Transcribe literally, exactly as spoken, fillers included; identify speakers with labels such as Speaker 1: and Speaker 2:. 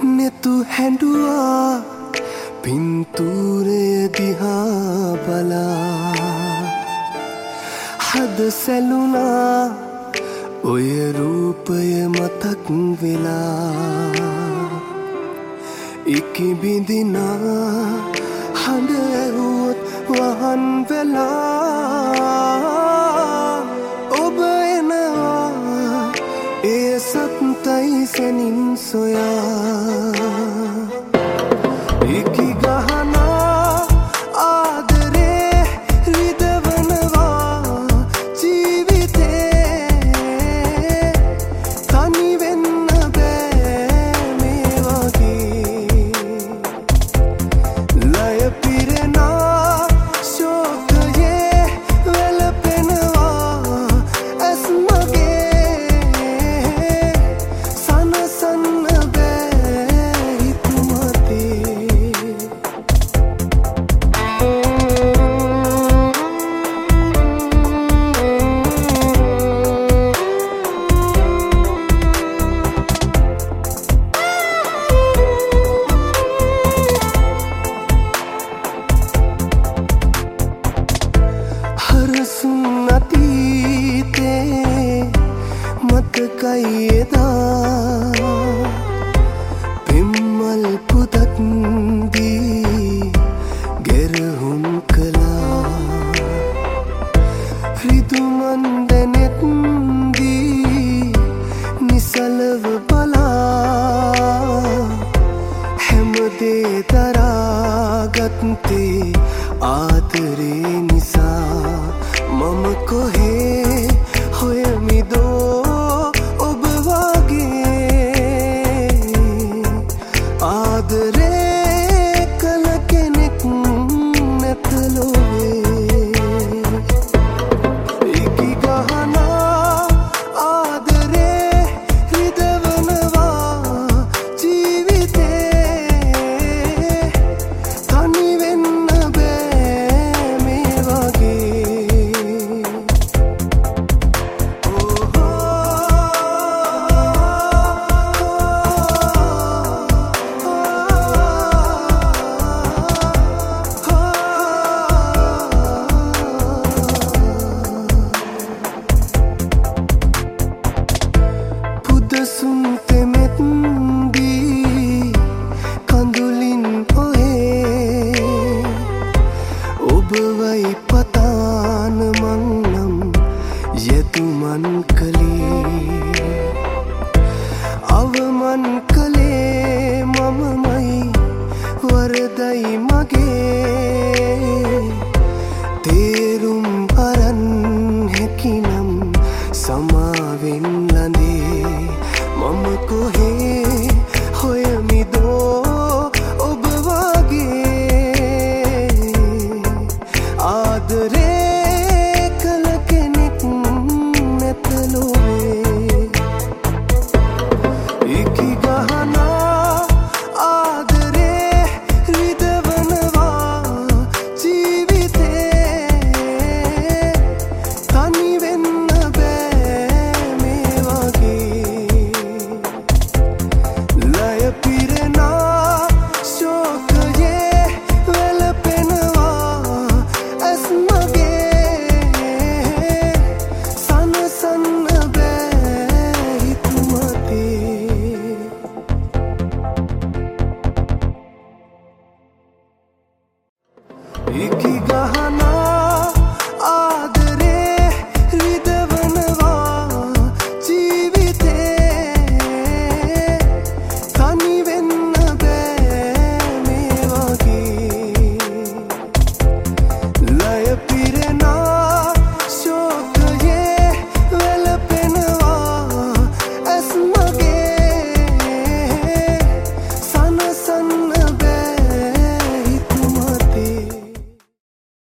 Speaker 1: netu හැඬුවා පින්තූරය දිහා බලා හද සැලුනා ඔය රූපය මතක් වෙලා ඉකිබිඳිනා හඬ ඇහුවොත් වහන් වෙලා ඔබ එනවා ඒ සත්තයි සැනින් සොයා ඉකි ගහනා ආදරේ රිදවනවා ජීවිතේ තනි වෙන්න බෑ මේ වගේ ලය පිරෙනා ශෝකයේ වැළපෙනවා ඇස් මගේ සනසන්න බෑ හිතුමතේ හරසුන් අතීතේ මතකයි එදා පෙම්මල් පුදක් දී ගෙරහුම් කළා රිදුමන් දැනෙත් දී නිසලව බලා හැමදේ දරාගත්තේ ආදරේ නිසා මම කොහේ හොයමිදෝ ඔබ වගේ ආදරේ කළ කෙනෙක් නැත ලොවේ ඉකි ගහනා ආදරේ රිදවනවා ජීවිතේ තනි වෙන්න බෑ මේ වගේ පුදසුන් තෙමෙත් දී කඳුලින් ඔහේ ඔබවයි පතාන මං නම් යතුමන් කළේ අවමන් කළේ මමමයි වරදයි මගේ තේරුම් අරන් හැකිනම් සමාවෙන් ලඳේ මම කොහේ